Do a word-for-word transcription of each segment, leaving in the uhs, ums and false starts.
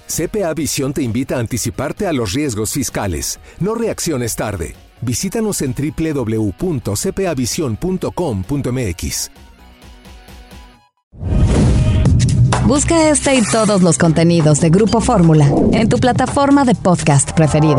C P A Visión te invita a anticiparte a los riesgos fiscales. No reacciones tarde. Visítanos en doble u doble u doble u punto c p a visión punto com punto m x. Busca este y todos los contenidos de Grupo Fórmula en tu plataforma de podcast preferida.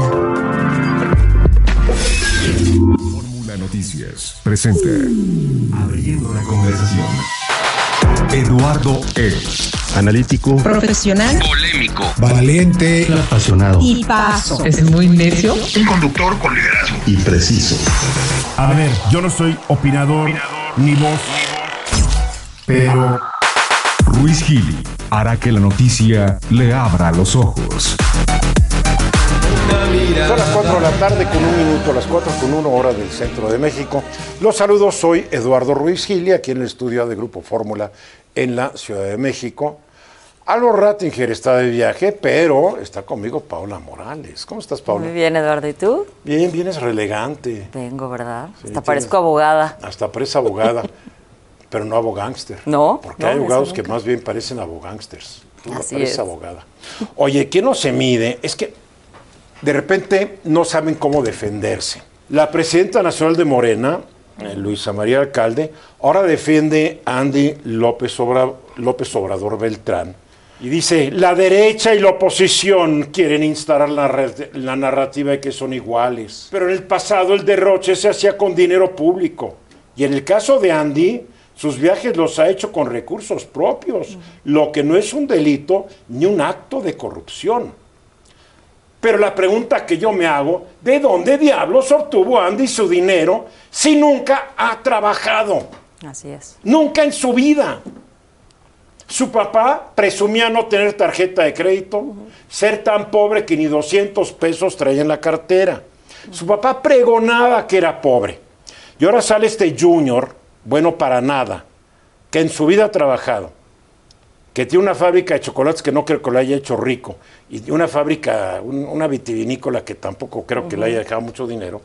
Fórmula Noticias presenta Abriendo la conversación. Eduardo Eros. Analítico, profesional, polémico, valiente, apasionado y paso. Es muy necio. Un conductor con liderazgo y preciso. A ver, yo no soy opinador, opinador ni voz, pero Ruiz Gili hará que la noticia le abra los ojos. Son las cuatro de la tarde con un minuto, las cuatro con una hora del centro de México. Los saludos, soy Eduardo Ruiz Gili, aquí en el estudio de Grupo Fórmula en la Ciudad de México. Aldo Rattinger está de viaje, pero está conmigo Paula Morales. ¿Cómo estás, Paula? Muy bien, Eduardo. ¿Y tú? Bien, vienes relegante. Vengo, ¿verdad? Sí, hasta parezco abogada. Hasta parece abogada, pero no abogángster. No. Porque no, hay abogados que nunca. más bien parecen abogángsters. Tú no Así pareces es. abogada. Oye, ¿quién no se mide? Es que de repente no saben cómo defenderse. La presidenta nacional de Morena, eh, Luisa María Alcalde, ahora defiende a Andy López, Obra, López Obrador Beltrán y dice, la derecha y la oposición quieren instalar la, la narrativa de que son iguales. Pero en el pasado el derroche se hacía con dinero público. Y en el caso de Andy, sus viajes los ha hecho con recursos propios, uh-huh. lo que no es un delito ni un acto de corrupción. Pero la pregunta que yo me hago, ¿de dónde diablos obtuvo Andy su dinero si nunca ha trabajado? Así es. Nunca en su vida. Su papá presumía no tener tarjeta de crédito, uh-huh. ser tan pobre que ni doscientos pesos traía en la cartera. Uh-huh. Su papá pregonaba que era pobre. Y ahora sale este junior, bueno para nada, que en su vida ha trabajado, que tiene una fábrica de chocolates que no creo que lo haya hecho rico, y una fábrica, un, una vitivinícola que tampoco creo uh-huh. que le haya dejado mucho dinero,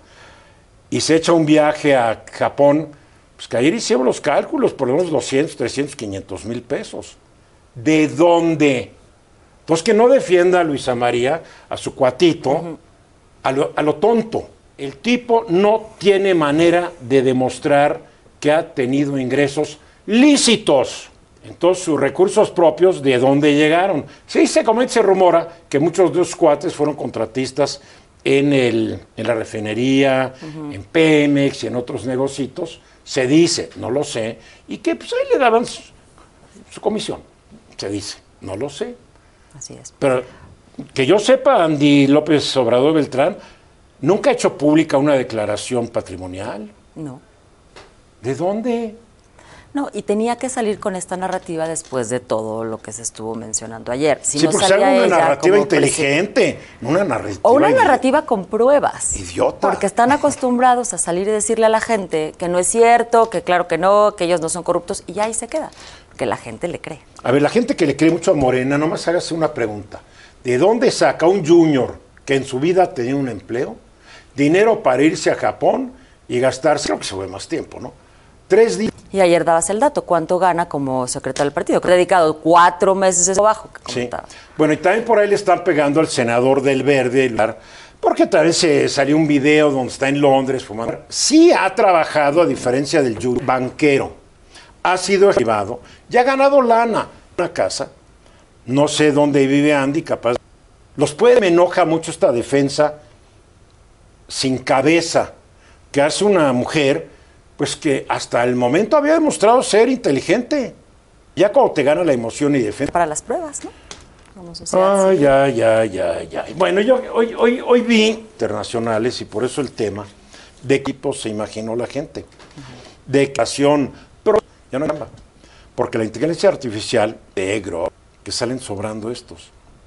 y se echa un viaje a Japón, pues que ayer hicieron los cálculos, por lo menos doscientos, trescientos, quinientos mil pesos. ¿De dónde? Entonces que no defienda a Luisa María, a su cuatito, uh-huh. a, lo, a lo tonto. El tipo no tiene manera de demostrar que ha tenido ingresos lícitos. Entonces, sus recursos propios, ¿de dónde llegaron? Sí, se comenta, se rumora que muchos de los cuates fueron contratistas en, el, en la refinería, uh-huh. en Pemex y en otros negocios. Se dice, no lo sé, y que pues ahí le daban su, su comisión. Se dice, no lo sé. Así es. Pero que yo sepa, Andy López Obrador Beltrán nunca ha hecho pública una declaración patrimonial. No. ¿De dónde? No, y tenía que salir con esta narrativa después de todo lo que se estuvo mencionando ayer. Si sí, no porque salía salga una ella narrativa como inteligente, no una narrativa... O una idi- narrativa con pruebas. Idiota. Porque están acostumbrados a salir y decirle a la gente que no es cierto, que claro que no, que ellos no son corruptos, y ahí se queda, que la gente le cree. A ver, la gente que le cree mucho a Morena, nomás hágase una pregunta. ¿De dónde saca un junior que en su vida tenía un empleo, dinero para irse a Japón y gastarse, creo que se fue más tiempo, ¿no? Tres días. Y ayer dabas el dato, ¿cuánto gana como secretario del partido? Que ha dedicado cuatro meses a trabajo. Sí. Bueno, y también por ahí le están pegando al senador del Verde, porque tal vez se salió un video donde está en Londres fumando. Sí ha trabajado, a diferencia del junior, banquero. Ha sido privado, ya ha ganado lana, una casa. No sé dónde vive Andy, capaz. Los puede, me enoja mucho esta defensa sin cabeza que hace una mujer, pues que hasta el momento había demostrado ser inteligente. Ya cuando te gana la emoción y defensa. Para las pruebas, ¿no? Como sociedad. Ah, ya, ya, ya, ya. Bueno, yo hoy, hoy, hoy vi internacionales y por eso el tema de equipos se imaginó la gente. Uh-huh. De ecuación, pero ya no hay nada. Porque la inteligencia artificial, negro, que salen sobrando estos,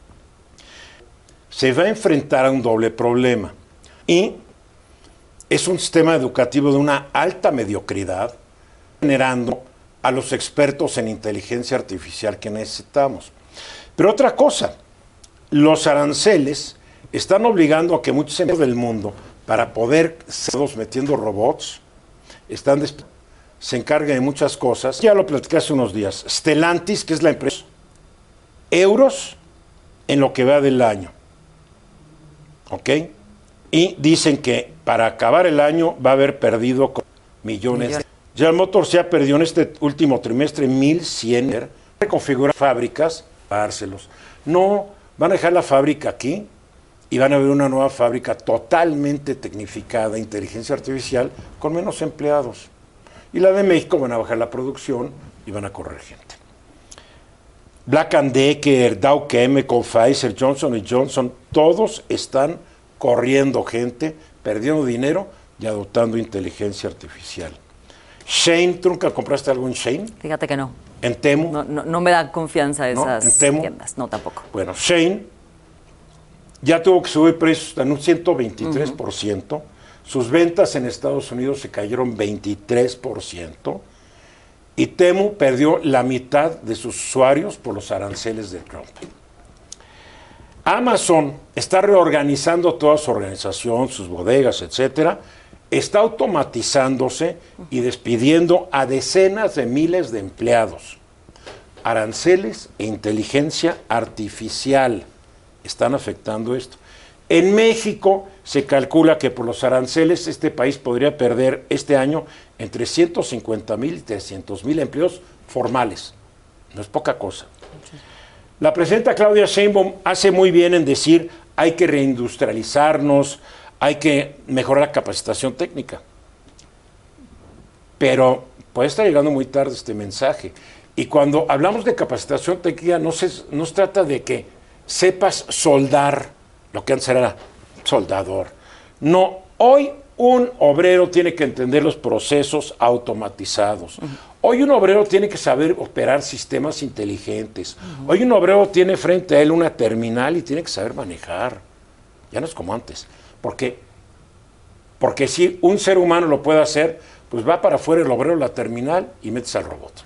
se va a enfrentar a un doble problema. Y es un sistema educativo de una alta mediocridad, generando a los expertos en inteligencia artificial que necesitamos. Pero otra cosa, los aranceles están obligando a que muchos empresas del mundo, para poder ser metiendo robots, están se encargan de muchas cosas. Ya lo platicé hace unos días. Stellantis, que es la empresa, euros en lo que va del año. ¿Ok? Y dicen que para acabar el año va a haber perdido millones. millones. General Motors ya perdió en este último trimestre mil cien. Reconfigurar fábricas, dárselos. No, van a dejar la fábrica aquí y van a ver una nueva fábrica totalmente tecnificada, inteligencia artificial, con menos empleados. Y la de México van a bajar la producción y van a correr gente. Black and Decker, Dow Chemical, Pfizer, Johnson y Johnson, todos están corriendo gente, perdiendo dinero y adoptando inteligencia artificial. Shane, ¿tú nunca compraste algo en Shane? Fíjate que no. ¿En Temu? No, no, no me da confianza esas ¿No? ¿En Temu? tiendas. No, tampoco. Bueno, Shane ya tuvo que subir precios en un ciento veintitrés por ciento. Uh-huh. Sus ventas en Estados Unidos se cayeron veintitrés por ciento. Y Temu perdió la mitad de sus usuarios por los aranceles de Trump. Amazon está reorganizando toda su organización, sus bodegas, etcétera. Está automatizándose y despidiendo a decenas de miles de empleados. Aranceles e inteligencia artificial están afectando esto. En México se calcula que por los aranceles este país podría perder este año entre ciento cincuenta mil y trescientos mil empleos formales. No es poca cosa. La presidenta Claudia Sheinbaum hace muy bien en decir hay que reindustrializarnos, hay que mejorar la capacitación técnica. Pero puede estar llegando muy tarde este mensaje. Y cuando hablamos de capacitación técnica, no se, no se trata de que sepas soldar, lo que antes era soldador. No, hoy un obrero tiene que entender los procesos automatizados. Uh-huh. Hoy un obrero tiene que saber operar sistemas inteligentes. Uh-huh. Hoy un obrero tiene frente a él una terminal y tiene que saber manejar. Ya no es como antes. ¿Por qué? Porque si un ser humano lo puede hacer, pues va para afuera el obrero de la terminal y metes al robot.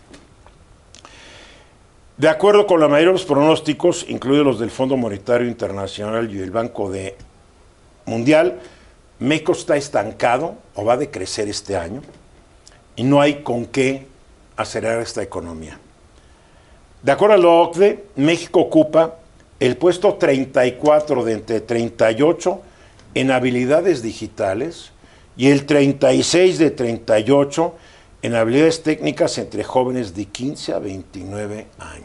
De acuerdo con la mayoría de los pronósticos, incluidos los del Fondo Monetario Internacional y el Banco de Mundial, México está estancado o va a decrecer este año y no hay con qué acelerar esta economía. De acuerdo a la O C D E, México ocupa el puesto treinta y cuatro de entre treinta y ocho en habilidades digitales y el treinta y seis de treinta y ocho en habilidades técnicas entre jóvenes de quince a veintinueve años.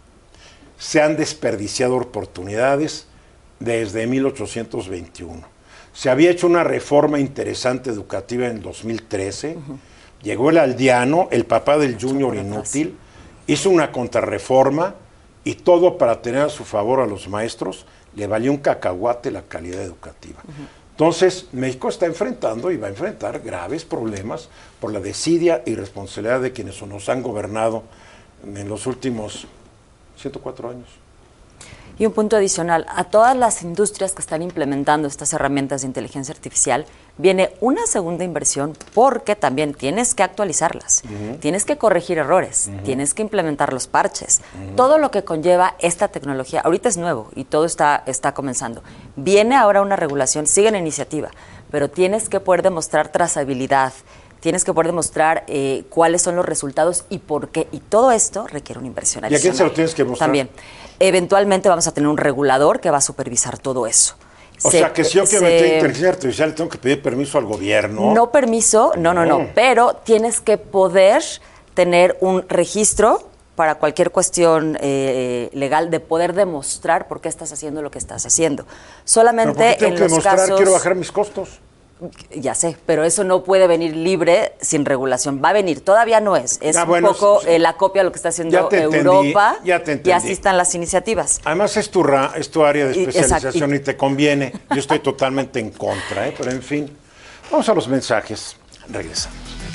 Se han desperdiciado oportunidades desde mil ochocientos veintiuno. Se había hecho una reforma interesante educativa en dos mil trece, uh-huh. Llegó el aldeano, el papá del junior inútil, hizo una contrarreforma y todo para tener a su favor a los maestros, le valió un cacahuate la calidad educativa. Uh-huh. Entonces, México está enfrentando y va a enfrentar graves problemas por la desidia y responsabilidad de quienes nos han gobernado en los últimos ciento cuatro años. Y un punto adicional, a todas las industrias que están implementando estas herramientas de inteligencia artificial, viene una segunda inversión porque también tienes que actualizarlas, uh-huh. Tienes que corregir errores, uh-huh. Tienes que implementar los parches. Uh-huh. Todo lo que conlleva esta tecnología, ahorita es nuevo y todo está, está comenzando. Viene ahora una regulación, sigue en iniciativa, pero tienes que poder demostrar trazabilidad, tienes que poder demostrar eh, cuáles son los resultados y por qué. Y todo esto requiere una inversión adicional. ¿Y a quién se lo tienes que mostrar? También. Eventualmente vamos a tener un regulador que va a supervisar todo eso. O se, sea, que si yo que se, meter inteligencia artificial tengo que pedir permiso al gobierno. No permiso, no, no, no, no. Pero tienes que poder tener un registro para cualquier cuestión eh, legal de poder demostrar por qué estás haciendo lo que estás haciendo. Solamente ¿Pero por qué tengo en que los demostrar, casos... quiero bajar mis costos? Ya sé, pero eso no puede venir libre sin regulación. Va a venir, todavía no es. Es ah, bueno, un poco eh, la copia de lo que está haciendo Europa. Ya te entendí. Y así están las iniciativas. Además es tu, ra, es tu área de especialización y, y te conviene. Yo estoy totalmente en contra, ¿eh? Pero en fin. Vamos a los mensajes. Regresamos.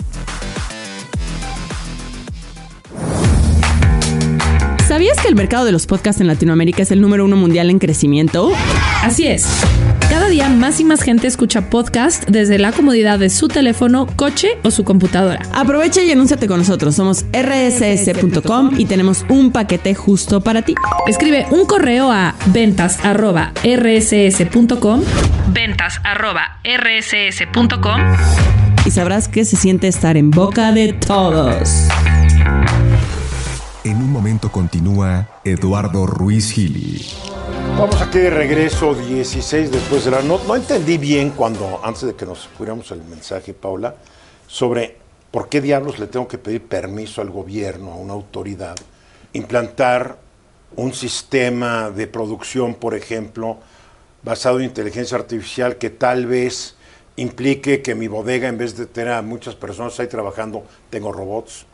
¿Sabías que el mercado de los podcasts en Latinoamérica es el número uno mundial en crecimiento? Así es. Cada día más y más gente escucha podcast desde la comodidad de su teléfono, coche o su computadora. Aprovecha y anúnciate con nosotros. Somos erre ese ese punto com y tenemos un paquete justo para ti. Escribe un correo a ventas arroba erre ese ese punto com ventas arroba erre ese ese punto com y sabrás que se siente estar en boca de todos. En un momento continúa Eduardo Ruiz Gili. Estamos aquí de regreso, dieciséis después de la... No, no entendí bien cuando, antes de que nos pusiéramos el mensaje, Paula, sobre por qué diablos le tengo que pedir permiso al gobierno, a una autoridad, implantar un sistema de producción, por ejemplo, basado en inteligencia artificial que tal vez implique que mi bodega, en vez de tener a muchas personas ahí trabajando, tengo robots,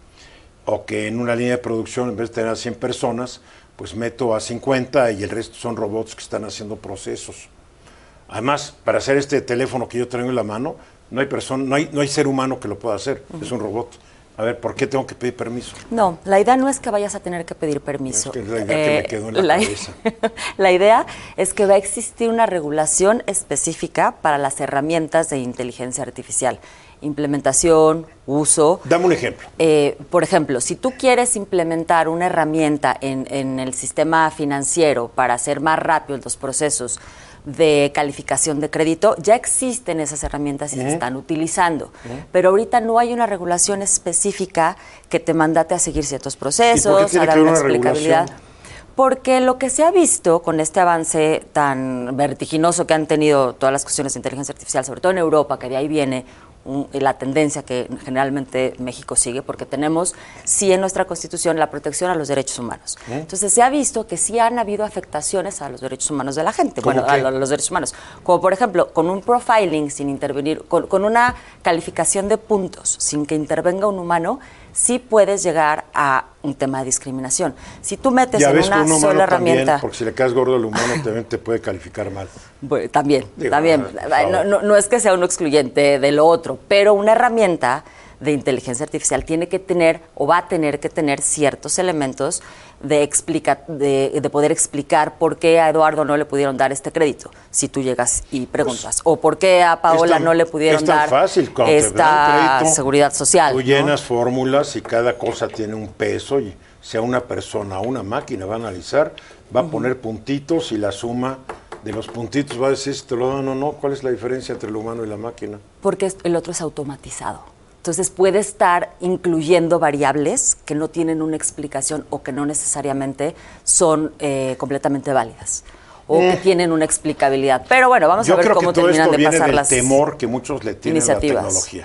o que en una línea de producción, en vez de tener a cien personas, pues meto a cincuenta y el resto son robots que están haciendo procesos. Además, para hacer este teléfono que yo traigo en la mano, no hay persona, no hay, no hay ser humano que lo pueda hacer, uh-huh. Es un robot. A ver, ¿por qué tengo que pedir permiso? No, la idea no es que vayas a tener que pedir permiso. Es que es la idea eh, que me quedó en la, la cabeza. La idea es que va a existir una regulación específica para las herramientas de inteligencia artificial. Implementación, uso. Dame un ejemplo. Eh, por ejemplo, si tú quieres implementar una herramienta en, en el sistema financiero para hacer más rápido los procesos de calificación de crédito, ya existen esas herramientas y uh-huh. se están utilizando. Uh-huh. Pero ahorita no hay una regulación específica que te mandate a seguir ciertos procesos, a dar una explicabilidad. Porque lo que se ha visto con este avance tan vertiginoso que han tenido todas las cuestiones de inteligencia artificial, sobre todo en Europa, que de ahí viene un, la tendencia que generalmente México sigue, porque tenemos, sí, en nuestra Constitución la protección a los derechos humanos. ¿Eh? Entonces se ha visto que sí han habido afectaciones a los derechos humanos de la gente, bueno, a, a los derechos humanos, como por ejemplo, con un profiling sin intervenir, con, con una calificación de puntos sin que intervenga un humano, sí puedes llegar a un tema de discriminación. Si tú metes en una un sola herramienta... También, porque si le caes gordo al humano también te puede calificar mal. Bueno, también, Digo, también. Ah, no, no, no es que sea uno excluyente de lo otro, pero una herramienta de inteligencia artificial tiene que tener o va a tener que tener ciertos elementos de, explica, de, de poder explicar por qué a Eduardo no le pudieron dar este crédito, si tú llegas y preguntas, pues, o por qué a Paola tan, no le pudieron dar fácil, esta crédito, seguridad social. Tú llenas ¿no? fórmulas y cada cosa tiene un peso y sea una persona o una máquina va a analizar, va a uh-huh. poner puntitos y la suma de los puntitos va a decir si te lo dan o no. ¿Cuál es la diferencia entre el humano y la máquina? Porque el otro es automatizado. Entonces puede estar incluyendo variables que no tienen una explicación o que no necesariamente son eh, temporalmente válidas o eh. que tienen una explicabilidad. Pero bueno, vamos Yo a ver creo cómo que todo terminan esto de viene pasar del las temor que muchos le tienen a la iniciativas. tecnología.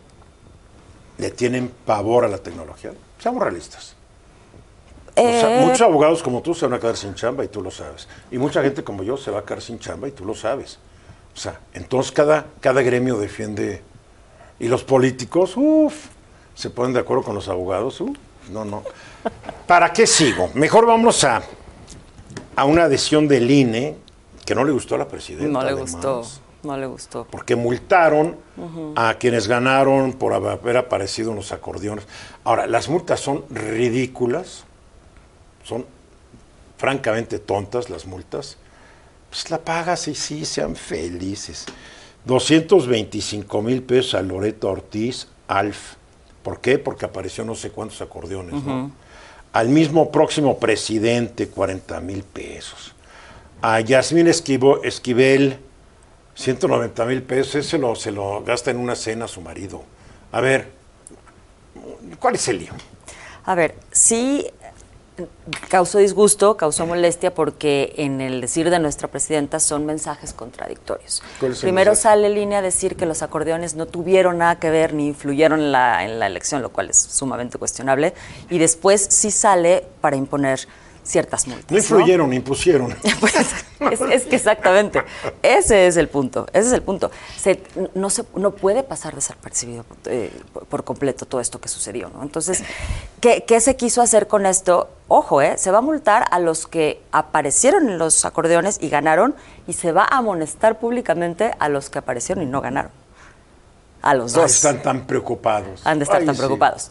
Le tienen pavor a la tecnología. Seamos realistas. Eh. O sea, muchos abogados como tú se van a quedar sin chamba y tú lo sabes. Y mucha gente como yo se va a quedar sin chamba y tú lo sabes. O sea, entonces cada, cada gremio defiende... Y los políticos, uff, se ponen de acuerdo con los abogados, uff, no, no. ¿Para qué sigo? Mejor vamos a, a una adhesión del I N E que no le gustó a la presidenta. No le además, gustó, no le gustó. Porque multaron uh-huh. a quienes ganaron por haber aparecido en los acordeones. Ahora, las multas son ridículas, son francamente tontas las multas. Pues la pagas y sí, sean felices. doscientos veinticinco mil pesos a Loreto Ortiz, Alf. ¿Por qué? Porque apareció no sé cuántos acordeones, uh-huh. ¿no? Al mismo próximo presidente, cuarenta mil pesos. A Yasmín Esquivo, Esquivel, ciento noventa mil pesos. Ese lo, se lo gasta en una cena a su marido. A ver, ¿cuál es el lío? A ver, sí... Causó disgusto, causó molestia porque en el decir de nuestra presidenta son mensajes contradictorios. Primero mensaje? Sale el I N E a decir que los acordeones no tuvieron nada que ver ni influyeron en la, en la elección, lo cual es sumamente cuestionable, y después sí sale para imponer ciertas multas. No influyeron, ¿no? Impusieron. Pues, es, es que exactamente, ese es el punto, ese es el punto. Se, no, se, no puede pasar desapercibido eh, por, por completo todo esto que sucedió, ¿no? Entonces, ¿qué, qué se quiso hacer con esto? Ojo, eh, se va a multar a los que aparecieron en los acordeones y ganaron, y se va a amonestar públicamente a los que aparecieron y no ganaron. A los dos. Ah, están tan preocupados. Han de estar Ay, tan sí. preocupados.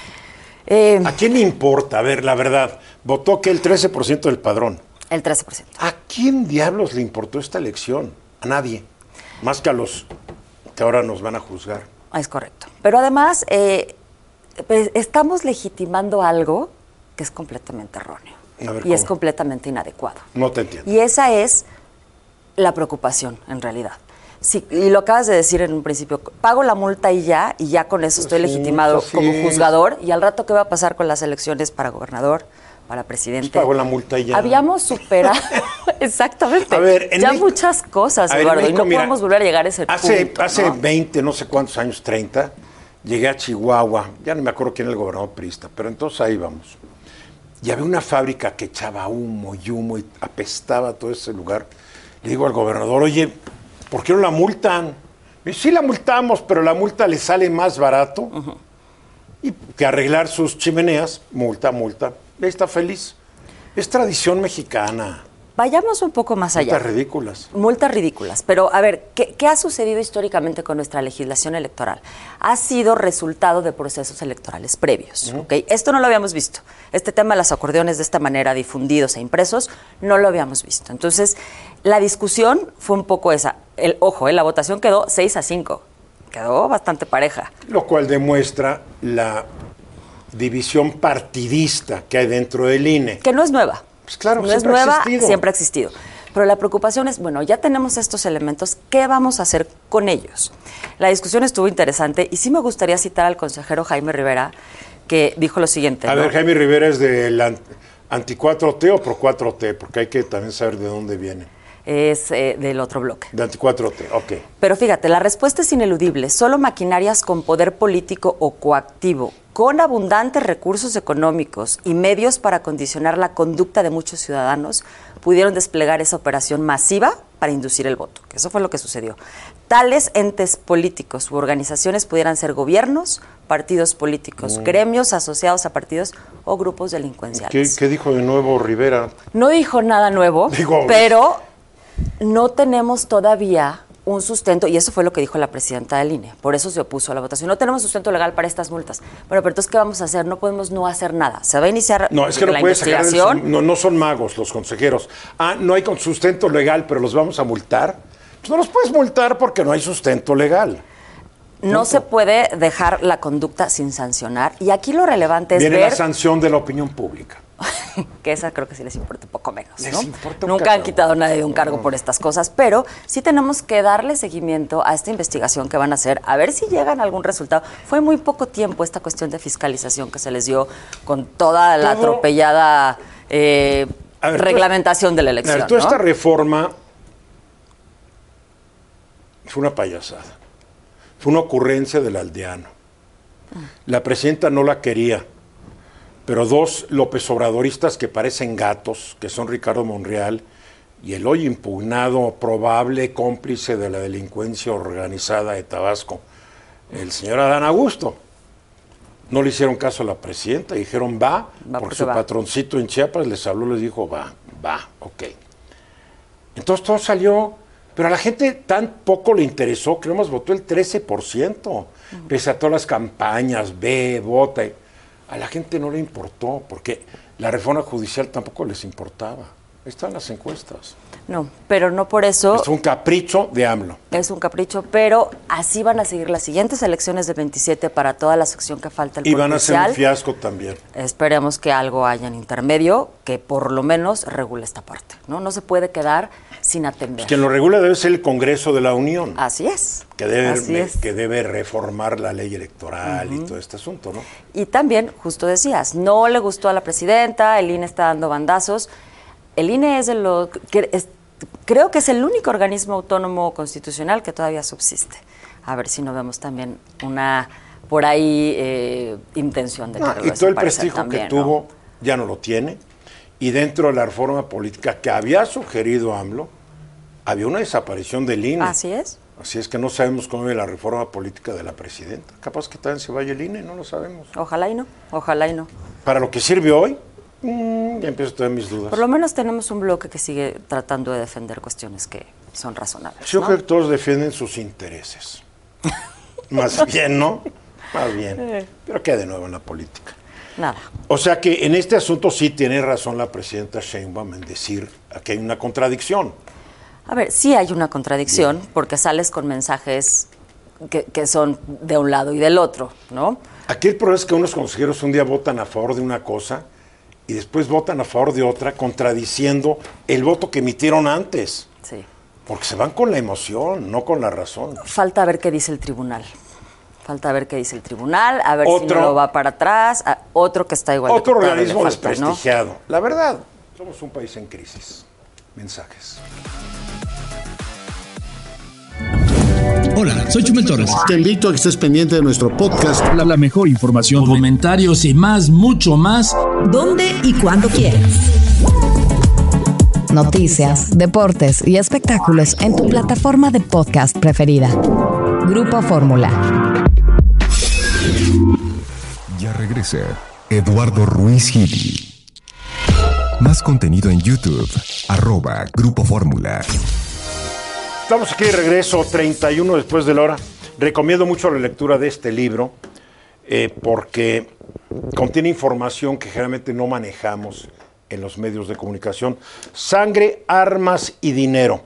Eh, ¿A quién le importa? A ver, la verdad, votó que el trece por ciento del padrón. El trece por ciento. ¿A quién diablos le importó esta elección? A nadie. Más que a los que ahora nos van a juzgar. Es correcto. Pero además, eh, pues, estamos legitimando algo que es completamente erróneo. A ver, y ¿cómo? Es completamente inadecuado. No te entiendo. Y esa es la preocupación, en realidad. Sí, y lo acabas de decir en un principio, pago la multa y ya, y ya con eso estoy sí, legitimado sí. como juzgador, y al rato, ¿qué va a pasar con las elecciones para gobernador, para presidente. Pues pagó la multa y ya. Habíamos superado, exactamente, A ver, en ya México, muchas cosas, a ver, Eduardo, México, y no mira, podemos volver a llegar a ese hace, punto. Hace ¿no? veinte, no sé cuántos años, treinta, llegué a Chihuahua, ya no me acuerdo quién era el gobernador priista, pero entonces ahí vamos. Y había una fábrica que echaba humo y humo y apestaba todo ese lugar. Le digo al gobernador, oye, ¿por qué no la multan? Me dice, sí la multamos, pero la multa le sale más barato uh-huh. y que arreglar sus chimeneas, multa, multa. Ahí está feliz. Es tradición mexicana. Vayamos un poco más allá. Multas ridículas. Multas ridículas. Pero, a ver, ¿qué, ¿qué ha sucedido históricamente con nuestra legislación electoral? Ha sido resultado de procesos electorales previos. Uh-huh. ¿Okay? Esto no lo habíamos visto. Este tema de las acordeones de esta manera, difundidos e impresos, no lo habíamos visto. Entonces, la discusión fue un poco esa. El, ojo, ¿eh? La votación quedó seis a cinco. Quedó bastante pareja. Lo cual demuestra la división partidista que hay dentro del I N E. Que no es nueva. Pues claro, no es nueva, siempre ha existido. Pero la preocupación es, bueno, ya tenemos estos elementos, ¿qué vamos a hacer con ellos? La discusión estuvo interesante y sí me gustaría citar al consejero Jaime Rivera, que dijo lo siguiente. A ¿no? ver, Jaime Rivera es del anti cuatro T o pro cuatro T, porque hay que también saber de dónde viene. Es eh, del otro bloque. De anti cuatro T, ok. Pero fíjate, la respuesta es ineludible. Solo maquinarias con poder político o coactivo, con abundantes recursos económicos y medios para condicionar la conducta de muchos ciudadanos, pudieron desplegar esa operación masiva para inducir el voto. Que eso fue lo que sucedió. Tales entes políticos u organizaciones pudieran ser gobiernos, partidos políticos, mm. gremios asociados a partidos o grupos delincuenciales. ¿Qué, qué dijo de nuevo Rivera? No dijo nada nuevo, Digo, pero no tenemos todavía un sustento, y eso fue lo que dijo la presidenta del I N E, por eso se opuso a la votación. No tenemos sustento legal para estas multas. Bueno, pero entonces, ¿qué vamos a hacer? No podemos no hacer nada. Se va a iniciar no, es que no la puedes investigación. Sacar el, no, no son magos los consejeros. Ah, no hay con sustento legal, pero los vamos a multar. Pues no los puedes multar porque no hay sustento legal. No Punto. Se puede dejar la conducta sin sancionar. Y aquí lo relevante es Viene ver... la sanción de la opinión pública. Que esa creo que sí les importa un poco menos, les ¿no? Importa un Nunca cabrón. Han quitado a nadie de un cargo no. por estas cosas, pero sí tenemos que darle seguimiento a esta investigación que van a hacer, a ver si llegan a algún resultado. Fue muy poco tiempo esta cuestión de fiscalización que se les dio con toda la Todo. atropellada eh, ver, reglamentación tú, de la elección. Ver, toda ¿no? esta reforma fue una payasada. Fue una ocurrencia del aldeano. La presidenta no la quería. Pero dos López Obradoristas que parecen gatos, que son Ricardo Monreal y el hoy impugnado probable cómplice de la delincuencia organizada de Tabasco, el señor Adán Augusto, no le hicieron caso a la presidenta, dijeron va, va porque, porque su va. patroncito en Chiapas les habló, les dijo va, va, ok. Entonces todo salió, pero a la gente tan poco le interesó que nomás votó el trece por ciento, uh-huh. pese a todas las campañas, ve, vota. A la gente no le importó, porque la reforma judicial tampoco les importaba. Ahí están las encuestas. No, pero no por eso... Es un capricho de AMLO. Es un capricho, pero así van a seguir las siguientes elecciones del veintisiete para toda la sección que falta el Y van a ser un fiasco también. Esperemos que algo haya en intermedio que por lo menos regule esta parte, ¿no? No se puede quedar sin atender. Pues quien lo regula debe ser el Congreso de la Unión. Así es. Que debe, Así es. Que debe reformar la ley electoral uh-huh. y todo este asunto, ¿no? Y también, justo decías, no le gustó a la presidenta, el I N E está dando bandazos. El I N E es de lo que es, creo que es el único organismo autónomo constitucional que todavía subsiste. A ver si no vemos también una por ahí eh, intención de que no, lo y todo el prestigio también, que ¿no? tuvo ya no lo tiene. Y dentro de la reforma política que había sugerido AMLO, había una desaparición del I N E. Así es. Así es que no sabemos cómo es la reforma política de la presidenta. Capaz que también se vaya el I N E, no lo sabemos. Ojalá y no, ojalá y no. Para lo que sirve hoy, mmm, ya empiezo a tener mis dudas. Por lo menos tenemos un bloque que sigue tratando de defender cuestiones que son razonables. Yo ¿no? creo que todos defienden sus intereses. Más bien, ¿no? Más bien. Pero ¿qué hay de nuevo en la política? Nada. O sea que en este asunto sí tiene razón la presidenta Sheinbaum en decir que hay una contradicción. A ver, sí hay una contradicción, Bien. porque sales con mensajes que, que son de un lado y del otro, ¿no? Aquí el problema es que unos consejeros un día votan a favor de una cosa y después votan a favor de otra, contradiciendo el voto que emitieron antes. Sí. Porque se van con la emoción, no con la razón. Falta ver qué dice el tribunal. Falta ver qué dice el tribunal, a ver Otro- si no lo va para atrás, a- otro que está igual de Otro culpable organismo le falta, ¿no? desprestigiado. La verdad, somos un país en crisis. Mensajes. Hola, soy Chumel Torres. Te invito a que estés pendiente de nuestro podcast. La, la mejor información, comentarios y más, mucho más. ¿Dónde y cuándo quieras? Noticias, deportes y espectáculos en tu plataforma de podcast preferida. Grupo Fórmula. Ya regresa Eduardo Ruiz Gili. Más contenido en YouTube, arroba Grupo Fórmula. Estamos aquí de regreso, treinta y uno después de la hora. Recomiendo mucho la lectura de este libro eh, porque contiene información que generalmente no manejamos en los medios de comunicación. Sangre, armas y dinero.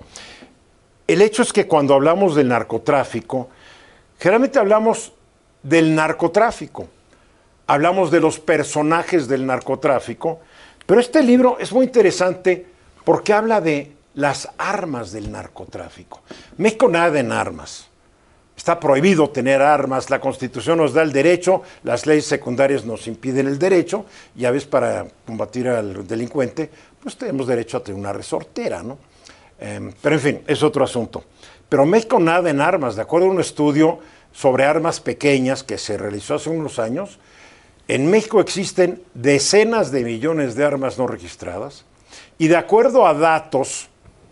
El hecho es que cuando hablamos del narcotráfico, generalmente hablamos del narcotráfico, hablamos de los personajes del narcotráfico, pero este libro es muy interesante porque habla de las armas del narcotráfico. México nada en armas. Está prohibido tener armas, la Constitución nos da el derecho, las leyes secundarias nos impiden el derecho, y a veces para combatir al delincuente, pues tenemos derecho a tener una resortera, ¿no? Eh, pero en fin, es otro asunto. Pero México nada en armas, de acuerdo a un estudio sobre armas pequeñas que se realizó hace unos años, en México existen decenas de millones de armas no registradas, y de acuerdo a datos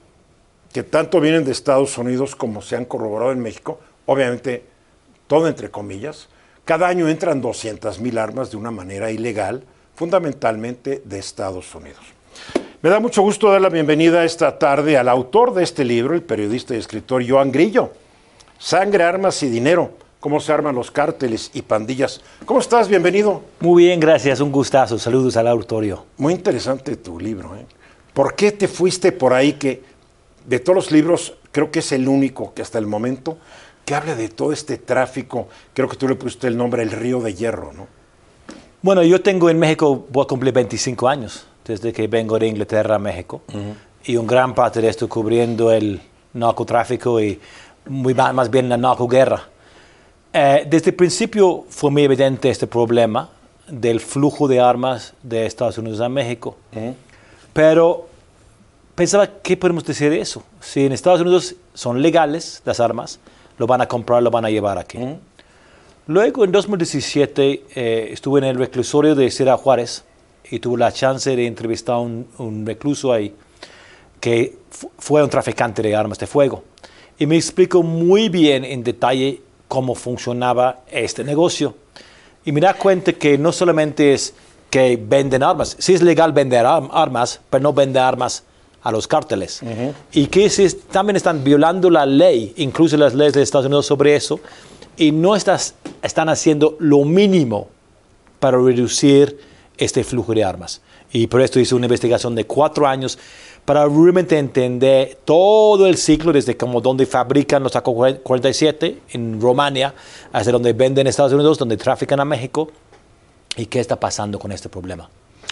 que tanto vienen de Estados Unidos como se han corroborado en México, obviamente, todo entre comillas, cada año entran doscientas mil armas de una manera ilegal, fundamentalmente de Estados Unidos. Me da mucho gusto dar la bienvenida esta tarde al autor de este libro, el periodista y escritor Joan Grillo. Sangre, armas y dinero, cómo se arman los cárteles y pandillas. ¿Cómo estás? Bienvenido. Muy bien, gracias, un gustazo. Saludos al auditorio. Muy interesante tu libro, ¿eh? ¿Por qué te fuiste por ahí que, de todos los libros, creo que es el único que hasta el momento que habla de todo este tráfico? Creo que tú le pusiste el nombre El Río de Hierro, ¿no? Bueno, yo tengo en México, voy a cumplir veinticinco años desde que vengo de Inglaterra a México. Uh-huh. Y un gran parte de esto cubriendo el narcotráfico y muy más, más bien la narcoguerra. Eh, desde el principio fue muy evidente este problema del flujo de armas de Estados Unidos a México. Uh-huh. Pero pensaba, ¿qué podemos decir de eso? Si en Estados Unidos son legales las armas, lo van a comprar, lo van a llevar aquí. Uh-huh. Luego, en dos mil diecisiete, eh, estuve en el reclusorio de Ciudad Juárez y tuve la chance de entrevistar a un, un recluso ahí que fu- fue un traficante de armas de fuego. Y me explicó muy bien en detalle cómo funcionaba este negocio. Y me da cuenta que no solamente es que venden armas, sí es legal vender arm- armas, pero no vende armas a los cárteles. Uh-huh. Y que si es, también están violando la ley, incluso las leyes de Estados Unidos sobre eso, y no estás, están haciendo lo mínimo para reducir este flujo de armas. Y por esto hice una investigación de cuatro años para realmente entender todo el ciclo, desde como donde fabrican los A K cuarenta y siete en Rumania, hasta donde venden en Estados Unidos, donde trafican a México, y qué está pasando con este problema.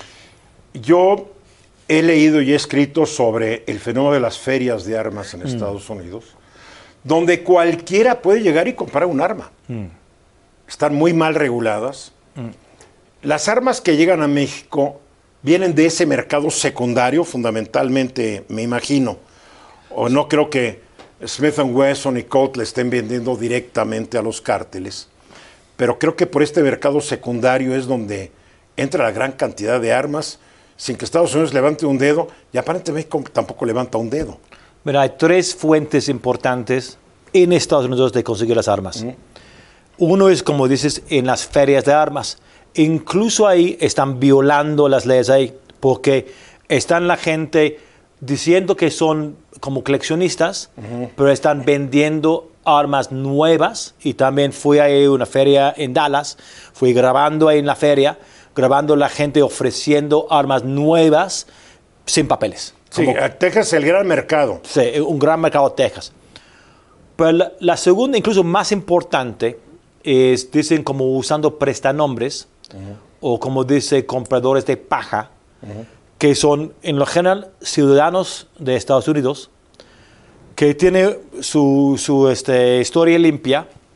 Yo he leído y he escrito sobre el fenómeno de las ferias de armas en mm. Estados Unidos, donde cualquiera puede llegar y comprar un arma. Mm. Están muy mal reguladas. Mm. Las armas que llegan a México vienen de ese mercado secundario, fundamentalmente, me imagino. O no creo que Smith and Wesson y Colt le estén vendiendo directamente a los cárteles. Pero creo que por este mercado secundario es donde entra la gran cantidad de armas, sin que Estados Unidos levante un dedo, y aparentemente México tampoco levanta un dedo. Mira, hay tres fuentes importantes en Estados Unidos de conseguir las armas. Mm. Uno es, como dices, en las ferias de armas. Incluso ahí están violando las leyes ahí, porque están la gente diciendo que son como coleccionistas, uh-huh. pero están vendiendo armas nuevas. Y también fui a una feria en Dallas, fui grabando ahí en la feria, grabando la gente ofreciendo armas nuevas sin papeles. Sí, como, Texas es el gran mercado. Sí, un gran mercado de Texas. Pero la, la segunda, incluso más importante, es, dicen como usando prestanombres, uh-huh. o como dice compradores de paja, uh-huh. que son en lo general ciudadanos de Estados Unidos, que tienen su, su este, historia limpia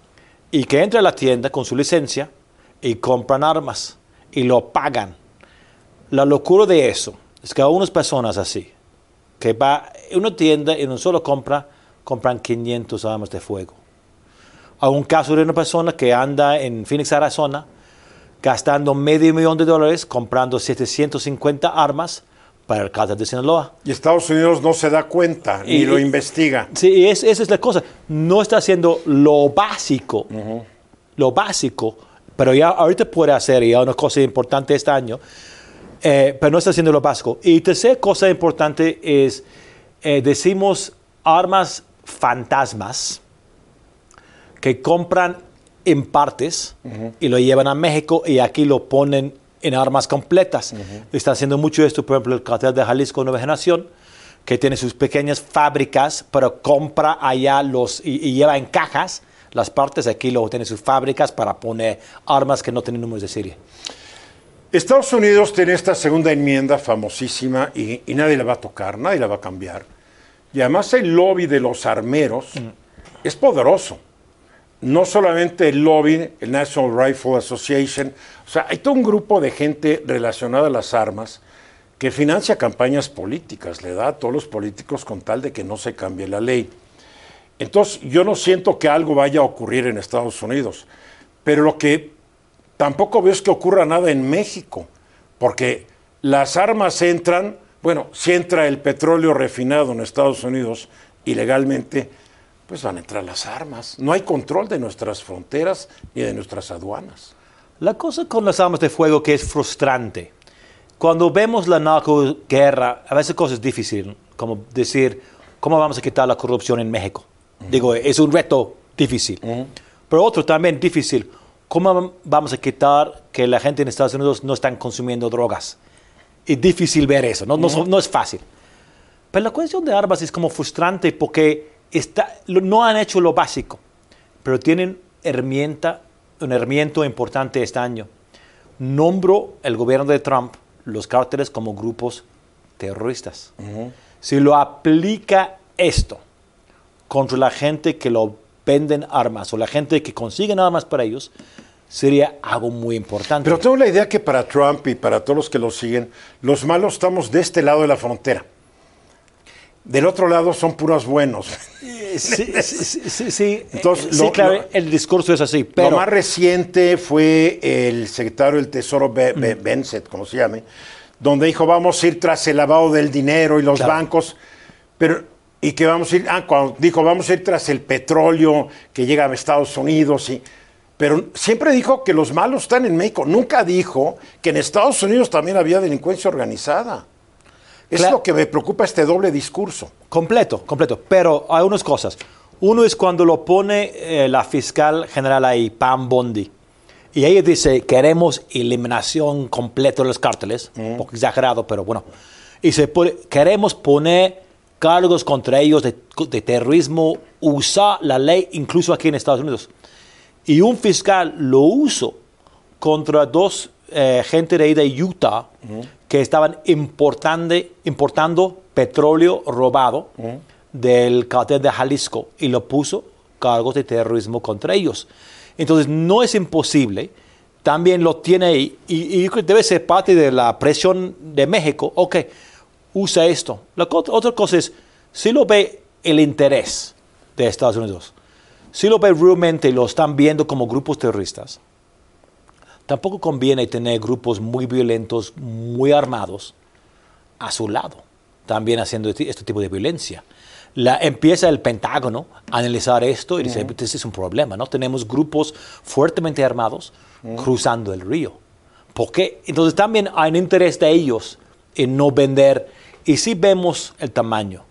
y que entra a la tienda con su licencia y compran armas y lo pagan. La locura de eso es que a unas personas así, que va a una tienda y no solo compra, compran quinientas armas de fuego. Hay un caso de una persona que anda en Phoenix, Arizona, gastando medio millón de dólares comprando setecientas cincuenta armas para el cártel de Sinaloa. Y Estados Unidos no se da cuenta, y, ni lo investiga. Sí, es, esa es la cosa. No está haciendo lo básico, uh-huh. lo básico, pero ya ahorita puede hacer, y hay una cosa importante este año, eh, pero no está haciendo lo básico. Y tercera cosa importante es, eh, decimos armas fantasmas que compran en partes uh-huh. y lo llevan a México y aquí lo ponen en armas completas. Uh-huh. Está haciendo mucho esto, por ejemplo, el cartel de Jalisco Nueva Generación, que tiene sus pequeñas fábricas, pero compra allá los y, y lleva en cajas las partes. Aquí luego tiene sus fábricas para poner armas que no tienen números de serie. Estados Unidos tiene esta segunda enmienda famosísima y, y nadie la va a tocar, nadie la va a cambiar. Y además el lobby de los armeros uh-huh. es poderoso. No solamente el lobby, el National Rifle Association, o sea, hay todo un grupo de gente relacionada a las armas que financia campañas políticas, le da a todos los políticos con tal de que no se cambie la ley. Entonces, yo no siento que algo vaya a ocurrir en Estados Unidos, pero lo que tampoco veo es que ocurra nada en México, porque las armas entran, bueno, si entra el petróleo refinado en Estados Unidos ilegalmente, pues van a entrar las armas. No hay control de nuestras fronteras ni de nuestras aduanas. La cosa con las armas de fuego que es frustrante, cuando vemos la narcoguerra, a veces cosas difíciles, como decir, ¿cómo vamos a quitar la corrupción en México? Uh-huh. Digo, es un reto difícil. Uh-huh. Pero otro también difícil, ¿cómo vamos a quitar que la gente en Estados Unidos no están consumiendo drogas? Es difícil ver eso, no, uh-huh. no, no es fácil. Pero la cuestión de armas es como frustrante porque Está, no han hecho lo básico, pero tienen herramienta, un herramienta importante este año. Nombro el gobierno de Trump los cárteles como grupos terroristas. Uh-huh. Si lo aplica esto contra la gente que lo venden armas o la gente que consiguen armas para ellos, sería algo muy importante. Pero tengo la idea que para Trump y para todos los que lo siguen, los malos estamos de este lado de la frontera. Del otro lado son puros buenos. Sí, sí, sí, sí, sí. Entonces, sí lo, claro, lo, el discurso es así. Pero lo más reciente fue el secretario del Tesoro, Be, Be, mm. Bensett, como se llame, donde dijo, vamos a ir tras el lavado del dinero y los claro. bancos, pero y que vamos a ir, ah, cuando dijo, vamos a ir tras el petróleo que llega a Estados Unidos, y, pero siempre dijo que los malos están en México. Nunca dijo que en Estados Unidos también había delincuencia organizada. Es claro. lo que me preocupa, este doble discurso. Completo, completo. Pero hay unas cosas. Uno es cuando lo pone eh, la fiscal general ahí, Pam Bondi. Y ella dice, queremos eliminación completa de los cárteles. Mm. Un poco exagerado, pero bueno. Y se pone, queremos poner cargos contra ellos de, de terrorismo, usar la ley incluso aquí en Estados Unidos. Y un fiscal lo usó contra dos eh, gente de ahí de Utah, mm. que estaban importando, importando petróleo robado uh-huh. del cartel de Jalisco y lo puso cargos de terrorismo contra ellos. Entonces, no es imposible, también lo tiene ahí, y, y debe ser parte de la presión de México. Ok, usa esto. La otra cosa es, si lo ve el interés de Estados Unidos, si lo ve realmente, lo están viendo como grupos terroristas, tampoco conviene tener grupos muy violentos, muy armados, a su lado, también haciendo este, este tipo de violencia. La, empieza el Pentágono a analizar esto y dice, uh-huh. este es un problema, ¿no? Tenemos grupos fuertemente armados uh-huh. cruzando el río. ¿Por qué? Entonces también hay un interés de ellos en no vender. Y si vemos el tamaño,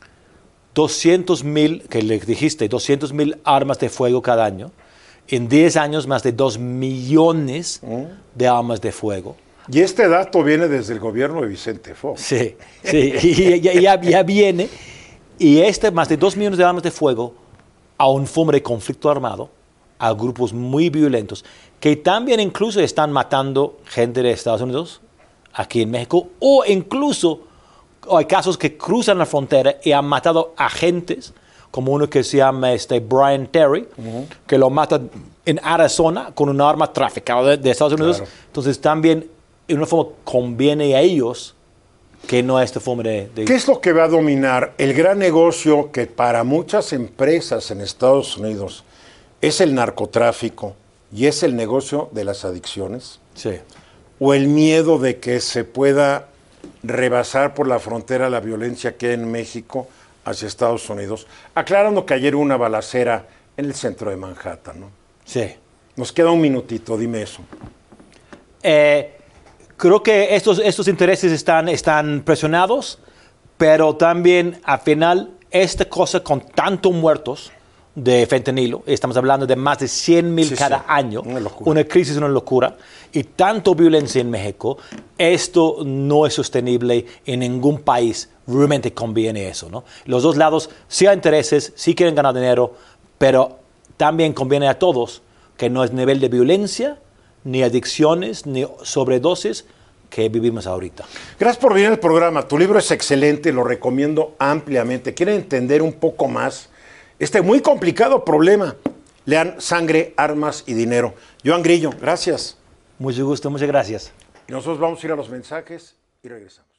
doscientos mil, que le dijiste, doscientos mil armas de fuego cada año, en diez años, más de dos millones mm. de armas de fuego. Y este dato viene desde el gobierno de Vicente Fox. Sí, sí, y ya, ya, ya viene. Y este, más de dos millones de armas de fuego, a un forma de conflicto armado, a grupos muy violentos, que también incluso están matando gente de Estados Unidos, aquí en México, o incluso hay casos que cruzan la frontera y han matado agentes como uno que se llama este Brian Terry, uh-huh. que lo mata en Arizona con un arma traficada de, de Estados Unidos. Claro. Entonces también, en una forma, conviene a ellos que no esta forma de, de... ¿Qué es lo que va a dominar? El gran negocio que para muchas empresas en Estados Unidos es el narcotráfico y es el negocio de las adicciones. Sí. O el miedo de que se pueda rebasar por la frontera la violencia que hay en México hacia Estados Unidos. Aclarando que ayer hubo una balacera en el centro de Manhattan, ¿no? Sí. Nos queda un minutito, dime eso. Eh... Creo que estos, estos intereses están, están presionados, pero también al final esta cosa con tantos muertos de fentanilo, estamos hablando de más de cien mil sí, cada sí. año, una, una crisis, una locura, y tanto violencia en México, esto no es sostenible en ningún país, realmente conviene eso, ¿no? Los dos lados sí hay intereses, sí quieren ganar dinero, pero también conviene a todos que no es nivel de violencia, ni adicciones, ni sobredosis que vivimos ahorita. Gracias por venir al programa. Tu libro es excelente, lo recomiendo ampliamente. ¿Quieren entender un poco más este muy complicado problema? Lean Sangre, Armas y Dinero. Joan Grillo, gracias. Mucho gusto, muchas gracias. Y nosotros vamos a ir a los mensajes y regresamos.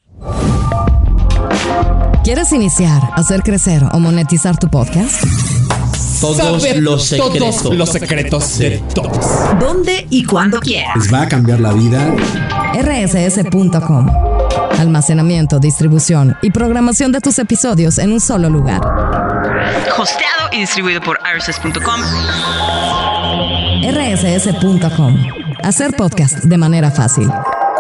¿Quieres iniciar, hacer crecer o monetizar tu podcast? Todos Saber los secretos. Todos los secretos de todos. ¿Dónde y cuándo quieras? ¿Les va a cambiar la vida? R S S punto com. Almacenamiento, distribución y programación de tus episodios en un solo lugar. Hosteado y distribuido por R S S punto com. R S S punto com. Hacer podcast de manera fácil.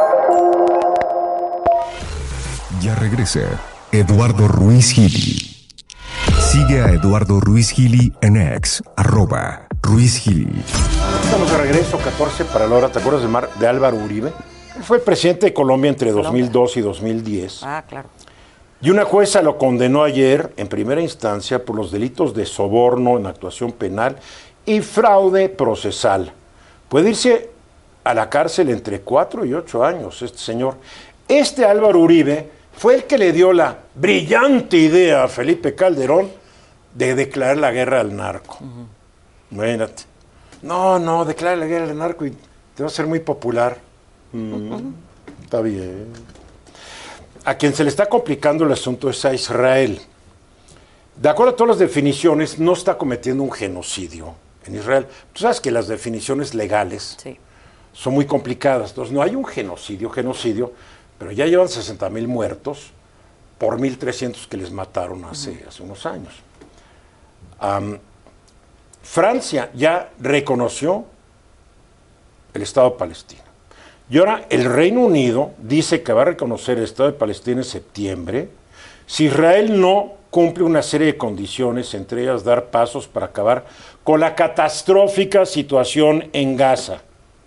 Ya regresa Eduardo Ruiz Gili. Sigue a Eduardo Ruiz Gili en X, arroba Ruiz Gili. Estamos de regreso, catorce para la hora. ¿Te acuerdas de, Mar, de Álvaro Uribe? Él fue presidente de Colombia entre Colombia. dos mil dos y dos mil diez. Ah, claro. Y una jueza lo condenó ayer en primera instancia por los delitos de soborno en actuación penal y fraude procesal. Puede irse a la cárcel entre cuatro y ocho años este señor. Este Álvaro Uribe fue el que le dio la brillante idea a Felipe Calderón de declarar la guerra al narco. Uh-huh. Imagínate. No, no, declara la guerra al narco y te va a ser muy popular. Mm, uh-huh. Está bien. A quien se le está complicando el asunto es a Israel. De acuerdo a todas las definiciones, no está cometiendo un genocidio en Israel. Tú sabes que las definiciones legales sí. son muy complicadas. Entonces, no hay un genocidio, genocidio, pero ya llevan sesenta mil muertos por mil trescientos que les mataron hace, uh-huh. hace unos años. Um, Francia ya reconoció el Estado de Palestina. Y ahora el Reino Unido dice que va a reconocer el Estado de Palestina en septiembre si Israel no cumple una serie de condiciones, entre ellas dar pasos para acabar con la catastrófica situación en Gaza.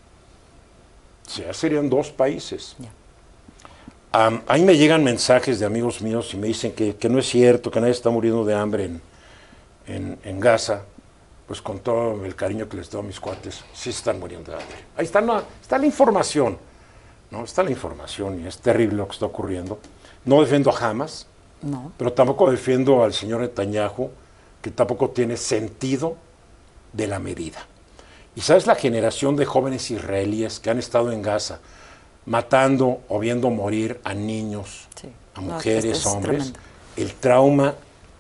O sea, serían dos países. Yeah. Um, ahí me llegan mensajes de amigos míos y me dicen que, que no es cierto, que nadie está muriendo de hambre en, en, en Gaza. Pues con todo el cariño que les doy a mis cuates, sí están muriendo de hambre. Ahí está, no, está la información, ¿no? Está la información y es terrible lo que está ocurriendo. No defiendo a Hamas, no. pero tampoco defiendo al señor Netanyahu, que tampoco tiene sentido de la medida. Y sabes la generación de jóvenes israelíes que han estado en Gaza matando o viendo morir a niños, sí. a mujeres, no, hombres, tremendo. El trauma,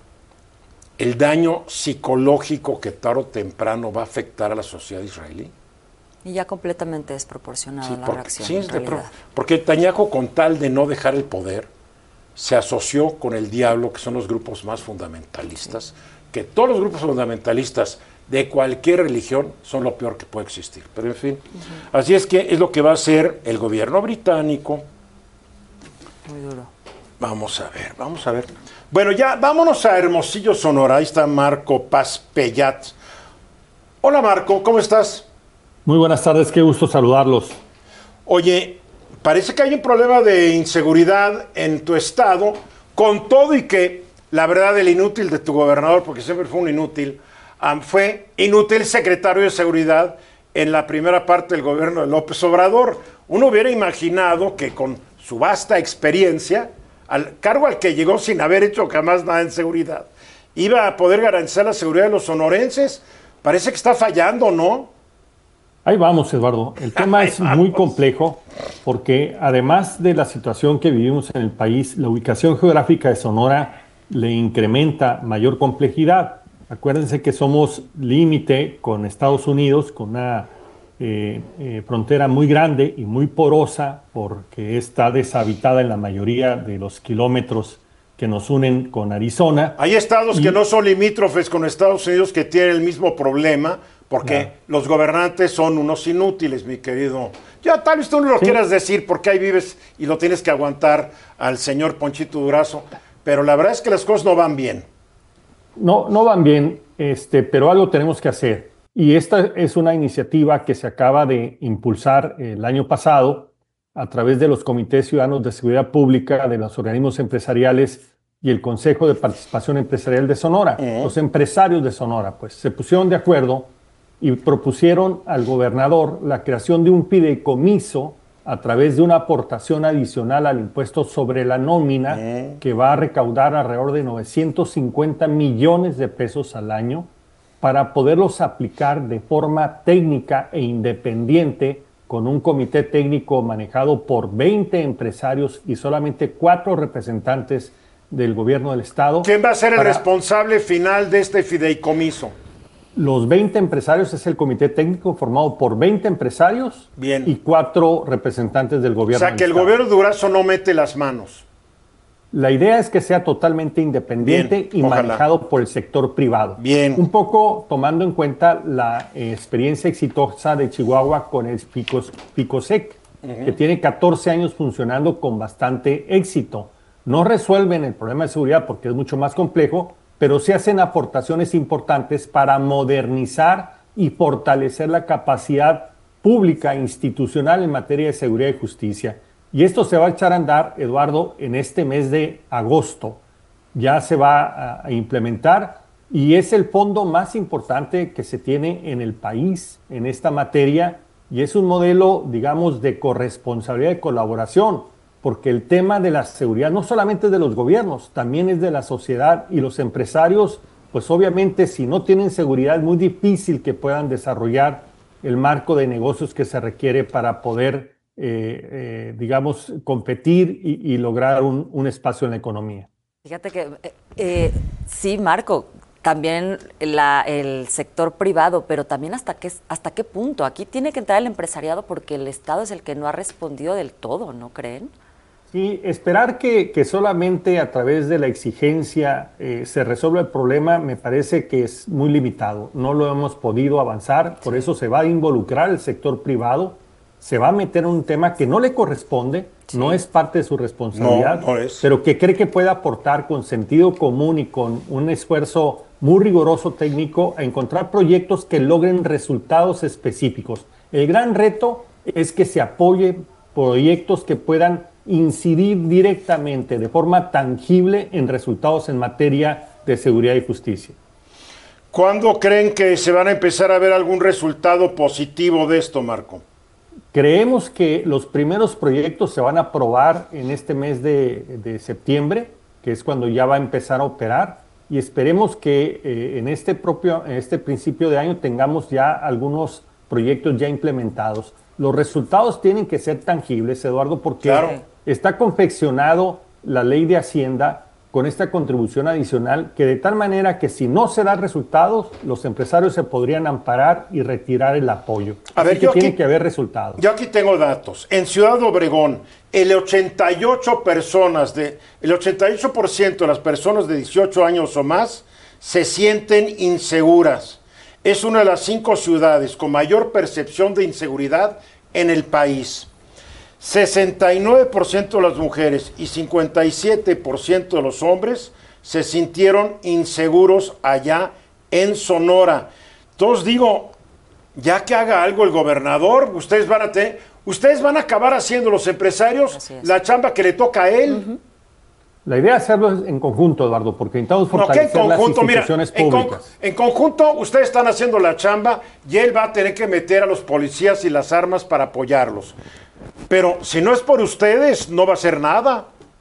el daño psicológico que tarde o temprano va a afectar a la sociedad israelí. Y ya completamente desproporcionada sí, la porque, reacción. Sí, de pro, porque Netanyahu, con tal de no dejar el poder, se asoció con el diablo, que son los grupos más fundamentalistas, sí. que todos los grupos fundamentalistas de cualquier religión son lo peor que puede existir. Pero en fin, uh-huh. así es que es lo que va a hacer el gobierno británico. Muy duro. Vamos a ver, vamos a ver. Bueno, ya vámonos a Hermosillo, Sonora. Ahí está Marco Paz Pellat. Hola Marco, ¿cómo estás? Muy buenas tardes, qué gusto saludarlos. Oye, parece que hay un problema de inseguridad en tu estado, con todo y que la verdad el inútil de tu gobernador, porque siempre fue un inútil, um, fue inútil secretario de Seguridad en la primera parte del gobierno de López Obrador. Uno hubiera imaginado que con su vasta experiencia, al cargo al que llegó sin haber hecho jamás nada en seguridad, iba a poder garantizar la seguridad de los sonorenses. Parece que está fallando, ¿no? Ahí vamos, Eduardo. El tema es muy complejo porque además de la situación que vivimos en el país, la ubicación geográfica de Sonora le incrementa mayor complejidad. Acuérdense que somos límite con Estados Unidos, con una eh, eh, frontera muy grande y muy porosa porque está deshabitada en la mayoría de los kilómetros que nos unen con Arizona. Hay estados y, que no son limítrofes con Estados Unidos que tienen el mismo problema porque claro, los gobernantes son unos inútiles, mi querido. Ya tal vez tú no lo sí. quieras decir porque ahí vives y lo tienes que aguantar al señor Ponchito Durazo, pero la verdad es que las cosas no van bien. No, no van bien, este, pero algo tenemos que hacer. Y esta es una iniciativa que se acaba de impulsar el año pasado a través de los comités ciudadanos de seguridad pública, de los organismos empresariales y el Consejo de Participación Empresarial de Sonora. Uh-huh. Los empresarios de Sonora, pues, se pusieron de acuerdo y propusieron al gobernador la creación de un fideicomiso a través de una aportación adicional al impuesto sobre la nómina uh-huh. que va a recaudar alrededor de novecientos cincuenta millones de pesos al año para poderlos aplicar de forma técnica e independiente con un comité técnico manejado por veinte empresarios y solamente cuatro representantes del gobierno del estado. ¿Quién va a ser el responsable final de este fideicomiso? Los veinte empresarios es el comité técnico formado por veinte empresarios Bien. y cuatro representantes del gobierno. O sea, que el gobierno de Durazo no mete las manos. La idea es que sea totalmente independiente Bien, y ojalá. manejado por el sector privado. Bien. Un poco tomando en cuenta la eh, experiencia exitosa de Chihuahua con el Picos, Picosec, uh-huh. que tiene catorce años funcionando con bastante éxito. No resuelven el problema de seguridad porque es mucho más complejo, pero sí hacen aportaciones importantes para modernizar y fortalecer la capacidad pública e institucional en materia de seguridad y justicia. Y esto se va a echar a andar, Eduardo, en este mes de agosto. Ya se va a implementar y es el fondo más importante que se tiene en el país en esta materia y es un modelo, digamos, de corresponsabilidad y colaboración, porque el tema de la seguridad no solamente es de los gobiernos, también es de la sociedad y los empresarios, pues obviamente si no tienen seguridad es muy difícil que puedan desarrollar el marco de negocios que se requiere para poder Eh, eh, digamos, competir y, y lograr un, un espacio en la economía. Fíjate que, eh, eh, sí, Marco, también la, el sector privado, pero también hasta qué, hasta qué punto. Aquí tiene que entrar el empresariado porque el Estado es el que no ha respondido del todo, ¿no creen? Sí, esperar que, que solamente a través de la exigencia eh, se resuelva el problema me parece que es muy limitado. No lo hemos podido avanzar, por eso se va a involucrar el sector privado. Se va a meter en un tema que no le corresponde, sí. no es parte de su responsabilidad, no, no es. pero que cree que puede aportar con sentido común y con un esfuerzo muy riguroso técnico a encontrar proyectos que logren resultados específicos. El gran reto es que se apoyen proyectos que puedan incidir directamente, de forma tangible, en resultados en materia de seguridad y justicia. ¿Cuándo creen que se van a empezar a ver algún resultado positivo de esto, Marco? Creemos que los primeros proyectos se van a aprobar en este mes de, de septiembre, que es cuando ya va a empezar a operar, y esperemos que eh, en, este propio, en este principio de año tengamos ya algunos proyectos ya implementados. Los resultados tienen que ser tangibles, Eduardo, porque claro. está confeccionado la ley de Hacienda con esta contribución adicional, que de tal manera que si no se dan resultados, los empresarios se podrían amparar y retirar el apoyo. A ver, Así que tiene aquí, que haber resultados. Yo aquí tengo datos. En Ciudad Obregón, el ochenta y ocho personas de, el ochenta y ocho por ciento de las personas de dieciocho años o más se sienten inseguras. Es una de las cinco ciudades con mayor percepción de inseguridad en el país. sesenta y nueve por ciento de las mujeres y cincuenta y siete por ciento de los hombres se sintieron inseguros allá en Sonora. Entonces digo, ya que haga algo el gobernador, ustedes van a tener, ustedes van a acabar haciendo los empresarios la chamba que le toca a él. Uh-huh. La idea es hacerlo en conjunto, Eduardo, porque necesitamos fortalecer no, las instituciones Mira, públicas. En, con, en conjunto, ustedes están haciendo la chamba y él va a tener que meter a los policías y las armas para apoyarlos. Pero si no es por ustedes, no va a hacer nada.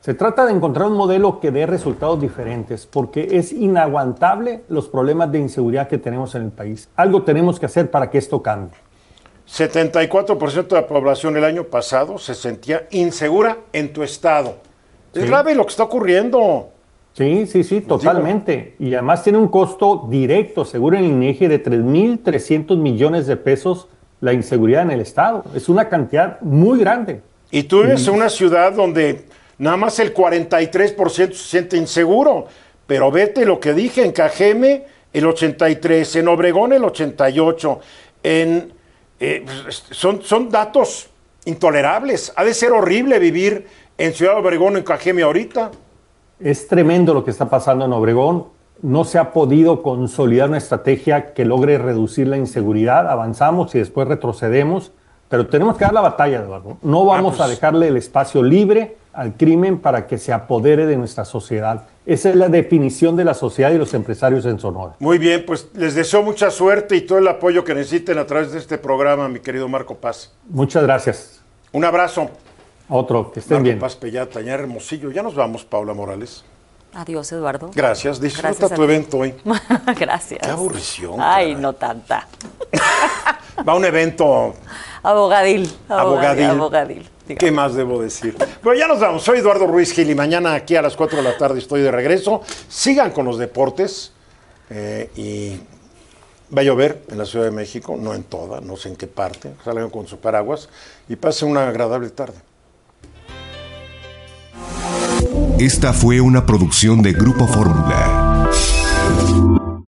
Se trata de encontrar un modelo que dé resultados diferentes, porque es inaguantable los problemas de inseguridad que tenemos en el país. Algo tenemos que hacer para que esto cambie. setenta y cuatro por ciento de la población el año pasado se sentía insegura en tu estado. Es Sí. grave lo que está ocurriendo. Sí, sí, sí, totalmente. Y además tiene un costo directo, según el INEGI, de tres mil trescientos millones de pesos la inseguridad en el estado. Es una cantidad muy grande. Y tú vives en una ciudad donde nada más el cuarenta y tres por ciento se siente inseguro. Pero vete lo que dije, en Cajeme el ochenta y tres por ciento, en Obregón el ochenta y ocho por ciento. En, eh, son, son datos intolerables. Ha de ser horrible vivir en Ciudad de Obregón o en Cajeme ahorita. Es tremendo lo que está pasando en Obregón. No se ha podido consolidar una estrategia que logre reducir la inseguridad. Avanzamos y después retrocedemos, pero tenemos que dar la batalla, Eduardo. No vamos Ah, pues. a dejarle el espacio libre al crimen para que se apodere de nuestra sociedad. Esa es la definición de la sociedad y los empresarios en Sonora. Muy bien, pues les deseo mucha suerte y todo el apoyo que necesiten a través de este programa, mi querido Marco Paz. Muchas gracias. Un abrazo. Otro, que estén Marco bien. Paz Pellata, ya Hermosillo. Ya nos vamos, Paula Morales. Adiós, Eduardo. Gracias. Disfruta Gracias a tu ti. evento hoy. Gracias. Qué aburrición. Ay, caray. no tanta. Va a un evento. Abogadil. Abogadil. Abogadil. ¿Qué más debo decir? Bueno, ya nos vamos. Soy Eduardo Ruiz Gil y mañana aquí a las cuatro de la tarde estoy de regreso. Sigan con los deportes. eh, y va a llover en la Ciudad de México, no en toda, no sé en qué parte. Salgan con su paraguas y pasen una agradable tarde. Esta fue una producción de Grupo Fórmula.